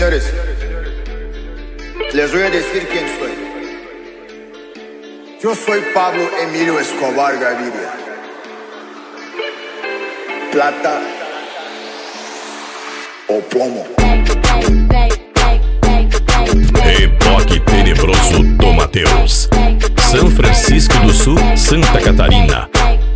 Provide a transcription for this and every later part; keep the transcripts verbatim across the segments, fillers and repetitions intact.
Señores, les voy a decir quién soy. Yo soy Pablo Emilio Escobar Gaviria. Plata ou plomo. Reboque tenebroso do Mateus. São Francisco do Sul, Santa Catarina.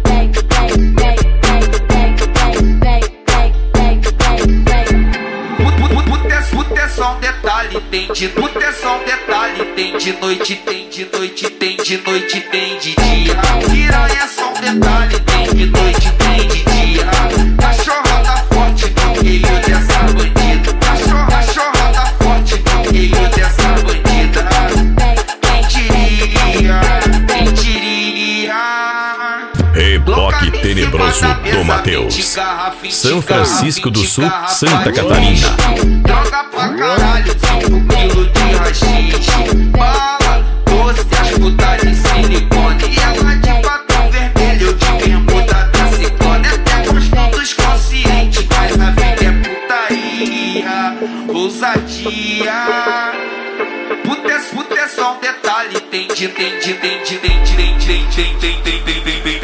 Puta é só um detalhe, tem de puta é só um detalhe, tem de noite, tem de noite, tem de noite, tem de dia. Piranha é só um detalhe, tem de noite, tem de dia. Cachorrada forte no meio dessa bandida. Cachorra, cachorrada forte no meio dessa bandida. Quem diria, quem diria? Reboque tenebroso do Mateus. São Francisco do Sul, Santa Catarina. Droga pra caralho, cinco quilos de rachixe. Bala, doce, as putas de silicone. E ela de batom vermelho, de bermuda da ciclone. Até gostamos conscientes, mas a vida é putaria, ousadia. Puta é, puta é só um detalhe, tem de, tem de, tem de, tem de, tem de, tem de, tem de, tem de, tem de, tem de,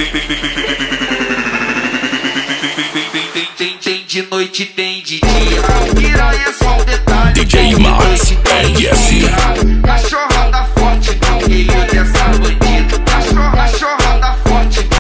tem de noite, tem de dia. Piranha é só um detalhe. D J Max R S. Cachorra